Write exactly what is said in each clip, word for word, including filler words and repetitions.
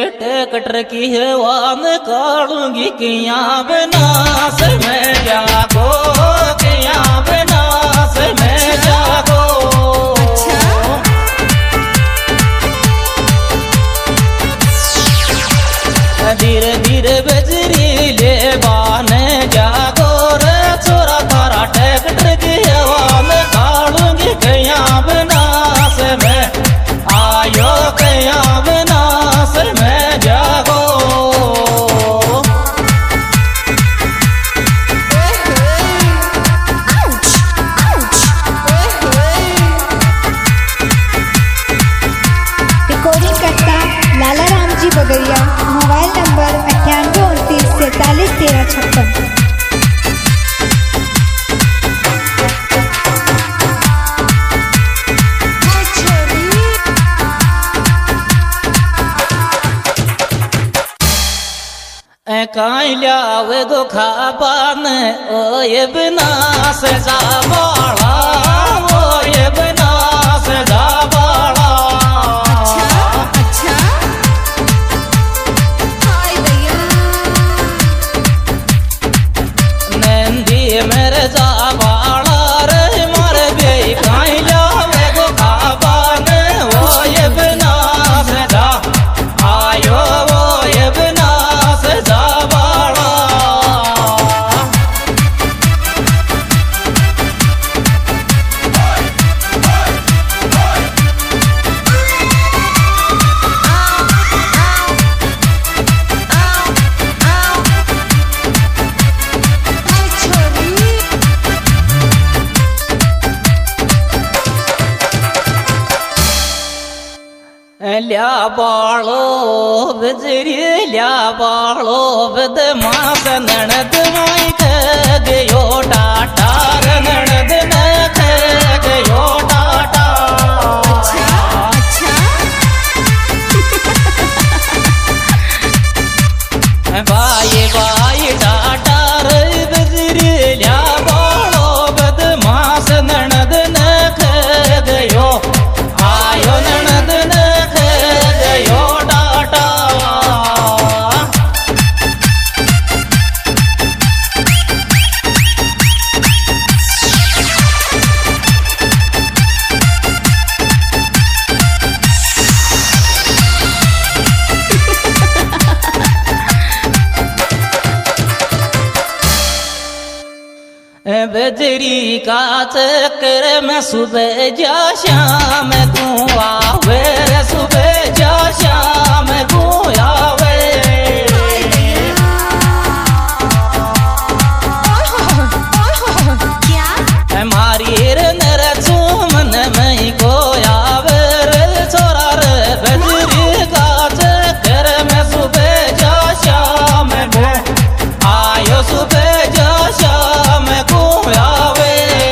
Tractor की हवा निकालूंगी किया बनास में जागो किया बनास में जागो। धीरे धीरे बजरी ले बाने जागो रे छोरा थारा ट्रैक्टर की हवा में काढ़ूंगी कया बनास में आयो कया बनास में जागो। रिकॉर्डिंग करता लाला राम जी बगरिया, मोबाइल नंबर अट्ठानवे उनतीस सैतालीस तेरह छप्पन। काई लियावे गो खाबान ओ ये बनास जाबाड़ा ओ ये बनास जाबाड़ा। नंदी मेरे जाबाड़ा रे मार गई काई लियावे गो खाबान ओ ये बनास जा आयो वो ये बनास जाबाड़ा। ल्या बालो बजरी ल्या बालो बदमाश ननद माई कह गयो टाटा रे ननद ने कह गयो टाटा। बाई बाई टाटा रे बजरी ल्या बालो बदमाश ननद ने कह गयो आयो ननद ने यो टाटा। बजरी का चक्कर में सुबह जा शाम तू आवे रे सुबह जा शाम तू आवे। मारी रे नर चुमन मई को आवे रे छोरा रे बजरी का चक्कर में सुबह जा शाम को आयो सुबह जा शाम को आवे।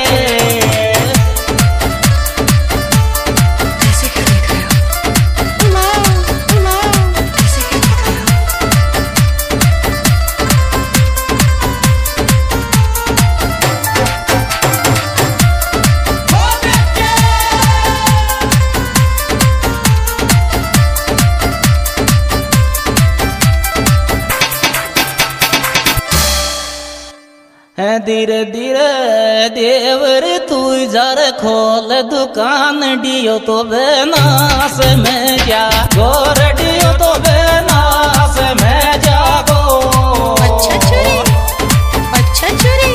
धीरे धीरे देवर तू जर खोल दुकान डियो तो बेनास में क्या गोर डियो तो बेनास में जागो। अच्छा चुरी अच्छा चुरी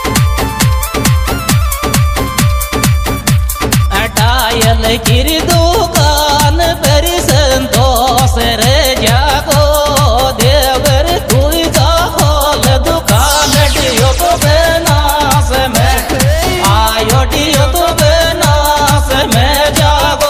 टायल की दुकान पर संतोष रे जागो। देवर तू जा खोल दुकान डियो तो बेनास में आयो डियो तो बेनास में जागो।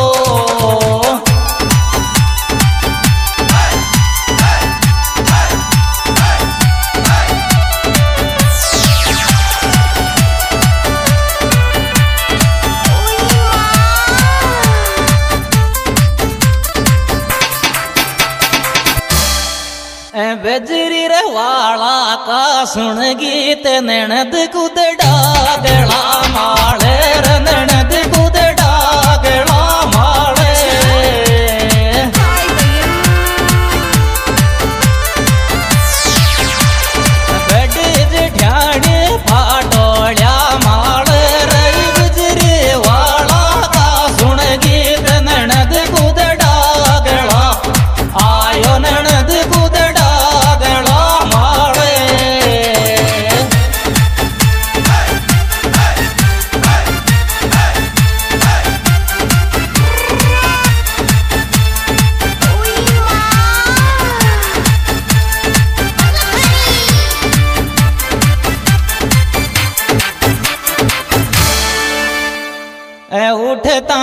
बजरी रे वाला का सुन गीत ननद कुद डागला माले रे ननद कुद डागला माले।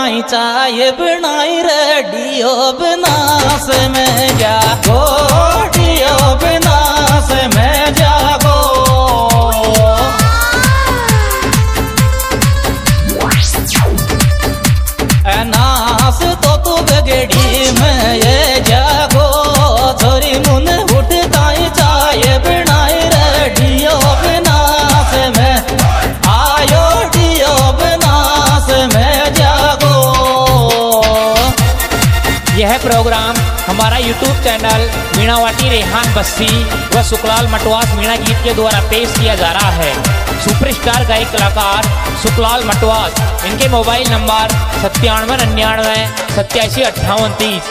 ताई चाय बनाई रेडियो बनास में जागो डियो बनास में जागो नास तो तू बगड़ी में ये जागो छोरी मुन उठ ताई चाय बनाई रेडियो बनास में आयो डियो बनास में जागो। यह प्रोग्राम हमारा यूट्यूब चैनल मीणावाटी रेहान बस्सी व सुखलाल मटवास मीणा गीत के द्वारा पेश किया जा रहा है। सुपरस्टार गायक कलाकार सुखलाल मटवास, इनके मोबाइल नंबर सत्तानवे निन्यानवे सत्यासी अट्ठावन तीस।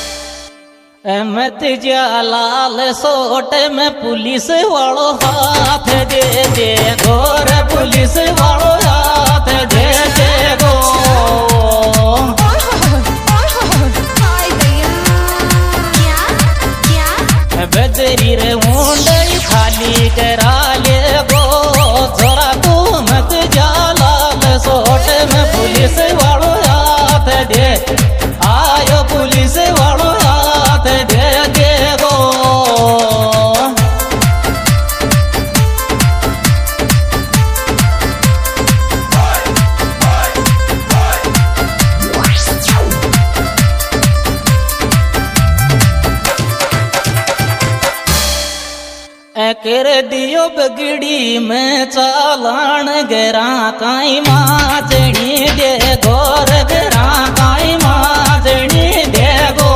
मत जा लाल सोट में पुलिस वालों हाथ दे दे गोर पुलिस वालों हाथ दे दे गो बदरी रे मुंडई खाली करा ले गो जोरा तू मत जा लाल सोट में पुलिस वालों हाथ दे आयो पुलिस वालों हाथ दे दे गो। कर दियो बगड़ी में चालान गरा काई माचनी दे गोर गरा काई माचनी दे गो।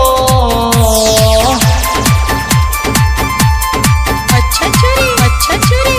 अच्छा चुरी अच्छा चुरी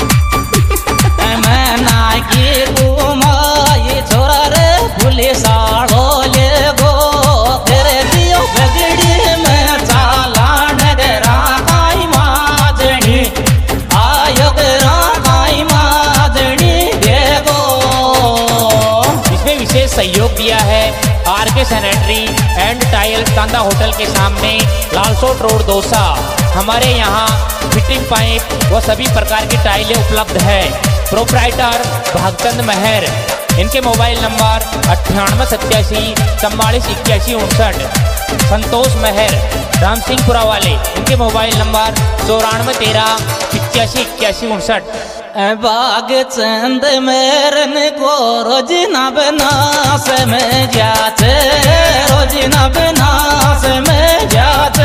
मैं नागी घुमाई छोरा रे पुलिस आड़ो ले गो कर दियो बगड़ी में चालान गरा काई माचनी आयो गरा काई माचनी दे गो। इसमें विशेष सहयोग दिया है R K sanitary and tile Kanda hotel के सामने लालसोट रोड दोसा। हमारे यहाँ फिटिंग पाइप व सभी प्रकार की टाइलें उपलब्ध है। प्रोप्राइटर भागचंद महर, इनके मोबाइल नंबर अट्ठानवे सत्यासी चौवालीस इक्यासी उनसठ। संतोष महर राम सिंहपुरा वाले, इनके मोबाइल नंबर चौरानवे तेरह पिचासी इक्यासी उनसठ। बाग चंद मेरन को रोजना बनास में जाते रोजना बनास में जाते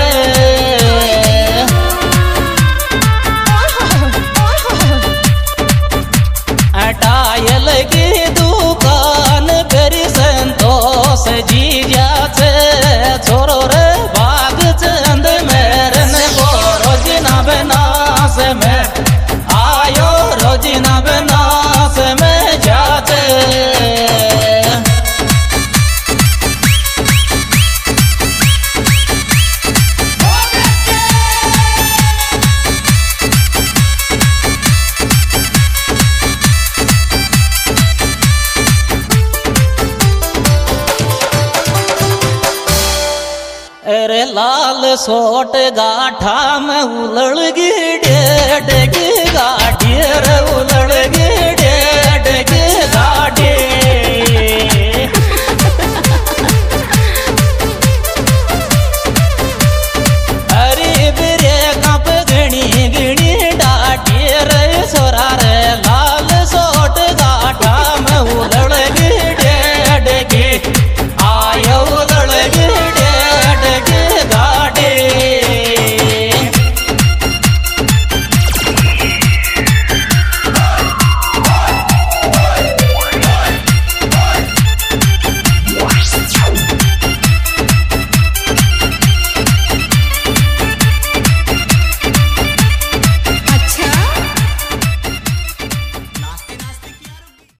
टायल की दुकान करी संतोष जी जाते छोरो रे बाग चंद मेरन को रोजना बनास में आयो रोजना बनास में जाते। अरे लाल सोट गाठा में उलड़ गी डेढ़ की गाड़ी रे उलड़ गी डेढ़ की गाड़ी